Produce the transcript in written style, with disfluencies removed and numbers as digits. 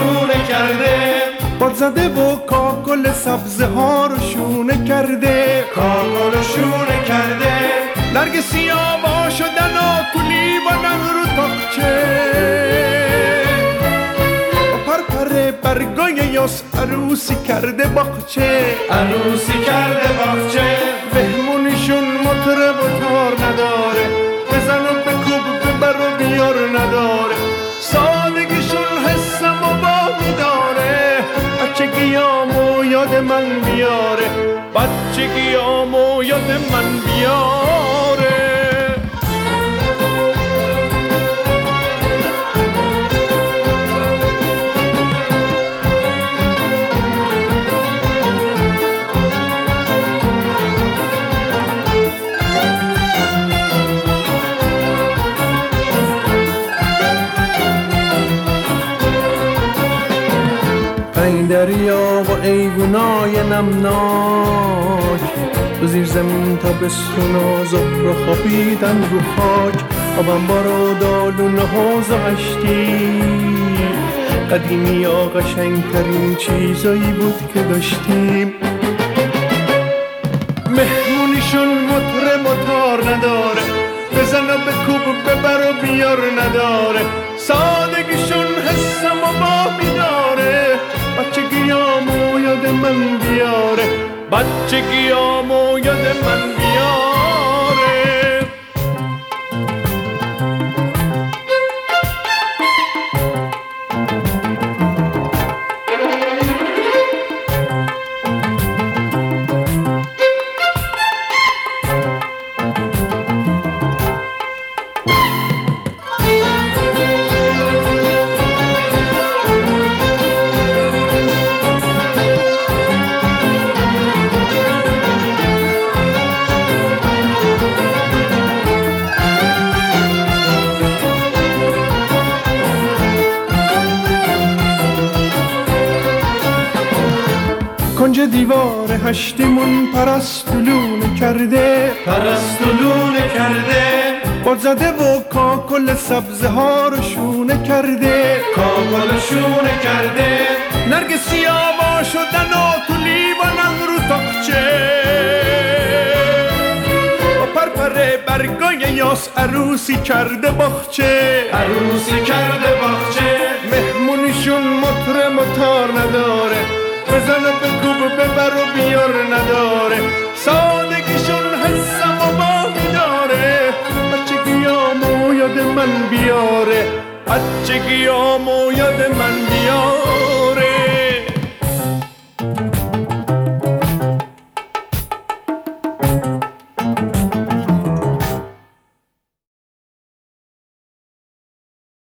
شونه کرده، باد زده و کاکل سبزه ها رو شونه کرده، کاکل شونه کرده. نرگسی آوا شدن آتولی و رو تاقچه، پرپر برگای یاس عروسی کرده باغچه، عروسی کرده باغچه. بهمونیشون مطرب و تار نداره، بزن و بکوب ببر و بیار نداره، سادگیشون حسم و بامی داره، بچگیامو یاد من بیاره، بچگیامو یاد من بیاره. این دریا و ایوونای نمناک، تو زیر زمین تابستون و زهر خوابیدن رو خاک، آبنبار و دالونه ها زشتی، قدیمی ها قشنگترین چیزایی بود که داشتیم. مهمونیشون مطرب و تار نداره، بزن و بکوب ببر و بیار نداره، سادگیشون حسم و بامی داره، بچگیامو یاد من بیاره، بچگیامو یاد من بیاره. کنج دیوار هشتیمون پرستولونه کرده، پرستولونه کرده. باد زده و کاکل سبزه ها رو شونه کرده، کاکل شونه کرده. نرگسی آوا شدن آتولی و رو تاقچه، با پرپر برگای یاس عروسی کرده باغچه، عروسی کرده باغچه. مهمونیشون مطرب و تار نداره، بزن و بکوب ببر و بیار نداره، سادگیشون حسم و بامی داره، بچگیامو یاد من بیاره، بچگیامو یاد من بیاره.